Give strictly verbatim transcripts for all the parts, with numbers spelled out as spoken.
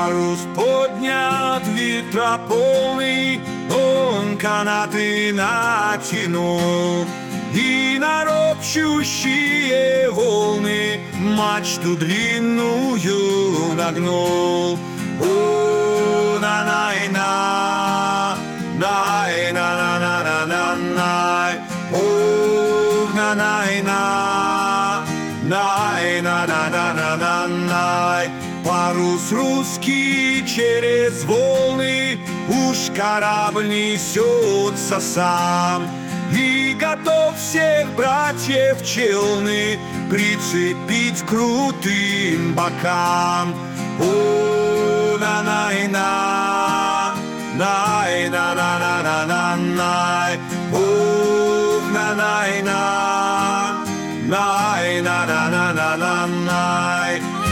Парус поднят, ветра полный, он канаты натянул, и на ропщущие волны мачту длинную нагнул. О, на на на на на на на на на на о, на на на на на на на на на на Парус русский через волны, уж корабль несется сам, и готов всех братьев челны прицепить к крутым бокам. О, на на на на на на на на на на о, на на на на на на на на на на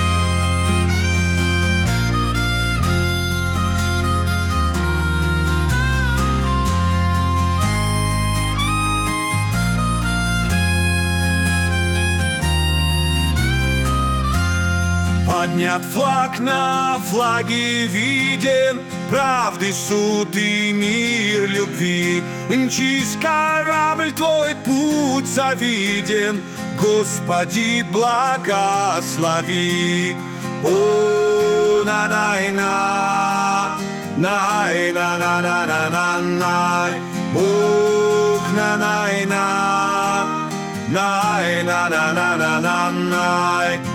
Поднят флаг, на флаге виден правды суд и мир любви. Мчись, корабль, твой путь завиден, Господи, благослови. О, на на на на на на на на на на Бог, на на на на на на на на на